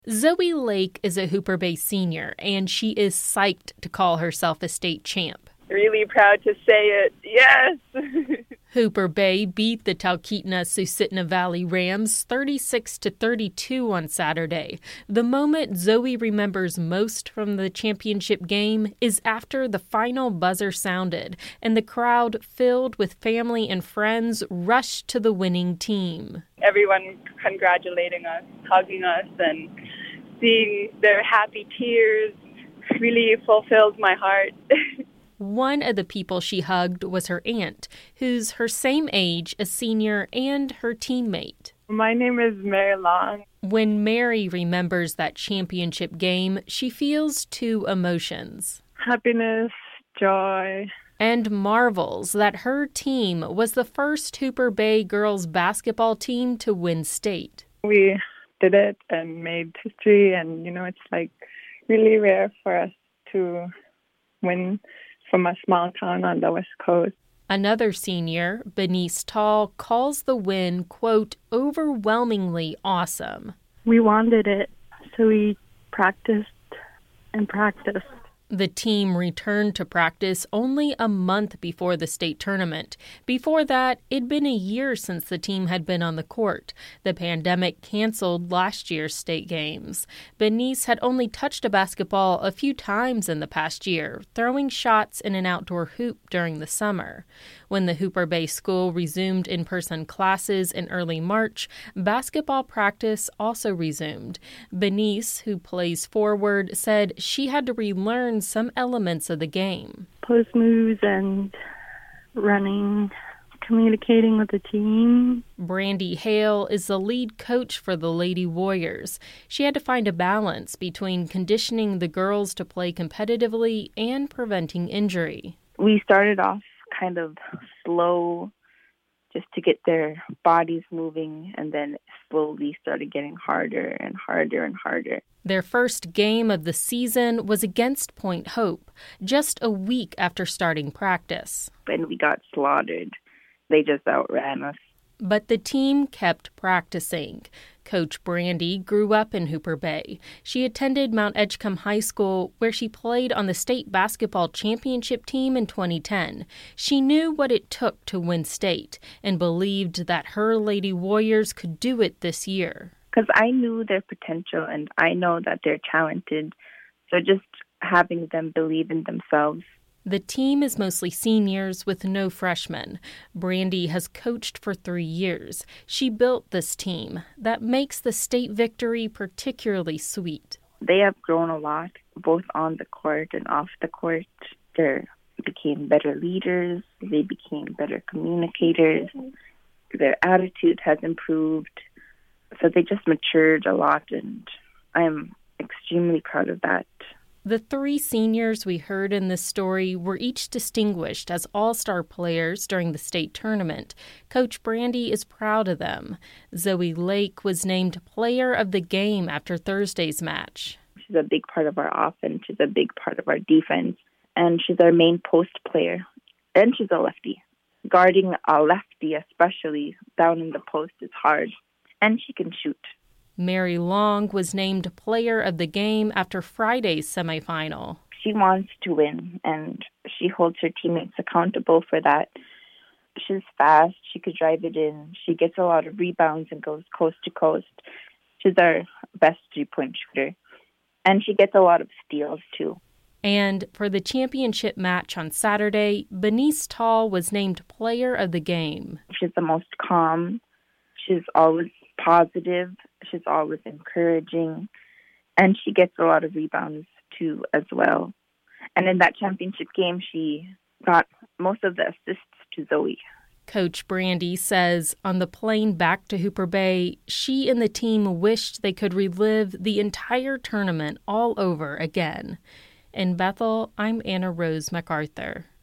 Zoe Lake is a Hooper Bay senior, and she is psyched to call herself a state champ. Really proud to say it. Yes! Hooper Bay beat the Talkeetna-Susitna Valley Rams 36-32 on Saturday. The moment Zoe remembers most from the championship game is after the final buzzer sounded and the crowd, filled with family and friends, rushed to the winning team. Everyone congratulating us, hugging us, and seeing their happy tears really fulfilled my heart. One of the people she hugged was her aunt, who's her same age, a senior, and her teammate. My name is Mary Long. When Mary remembers that championship game, she feels two emotions. Happiness, joy. And marvels that her team was the first Hooper Bay girls basketball team to win state. We did it and made history, and, it's really rare for us to win from a small town on the West Coast. Another senior, Benice Tall, calls the win, quote, overwhelmingly awesome. We wanted it, so we practiced and practiced. The team returned to practice only a month before the state tournament. Before that, it'd been a year since the team had been on the court. The pandemic canceled last year's state games. Benice had only touched a basketball a few times in the past year, throwing shots in an outdoor hoop during the summer. When the Hooper Bay school resumed in-person classes in early March, basketball practice also resumed. Benice, who plays forward, said she had to relearn some elements of the game. Post moves and running, communicating with the team. Brandy Hale is the lead coach for the Lady Warriors. She had to find a balance between conditioning the girls to play competitively and preventing injury. We started off kind of slow just to get their bodies moving, and then slowly started getting harder and harder and harder. Their first game of the season was against Point Hope, just a week after starting practice. And we got slaughtered. They just outran us. But the team kept practicing. Coach Brandy grew up in Hooper Bay. She attended Mount Edgecombe High School, where she played on the state basketball championship team in 2010. She knew what it took to win state and believed that her Lady Warriors could do it this year. Because I knew their potential, and I know that they're talented. So just having them believe in themselves. The team is mostly seniors with no freshmen. Brandy has coached for 3 years. She built this team. That makes the state victory particularly sweet. They have grown a lot, both on the court and off the court. They became better leaders. They became better communicators. Their attitude has improved. So they just matured a lot, and I'm extremely proud of that. The 3 seniors we heard in this story were each distinguished as all-star players during the state tournament. Coach Brandy is proud of them. Zoe Lake was named player of the game after Thursday's match. She's a big part of our offense. She's a big part of our defense. And she's our main post player. And she's a lefty. Guarding a lefty, especially down in the post, is hard. And she can shoot. Mary Long was named player of the game after Friday's semifinal. She wants to win, and she holds her teammates accountable for that. She's fast. She could drive it in. She gets a lot of rebounds and goes coast to coast. She's our best three-point shooter. And she gets a lot of steals, too. And for the championship match on Saturday, Benice Tall was named player of the game. She's the most calm. She's always positive. She's always encouraging. And she gets a lot of rebounds, too, as well. And in that championship game, she got most of the assists to Zoe. Coach Brandy says on the plane back to Hooper Bay, she and the team wished they could relive the entire tournament all over again. In Bethel, I'm Anna Rose MacArthur.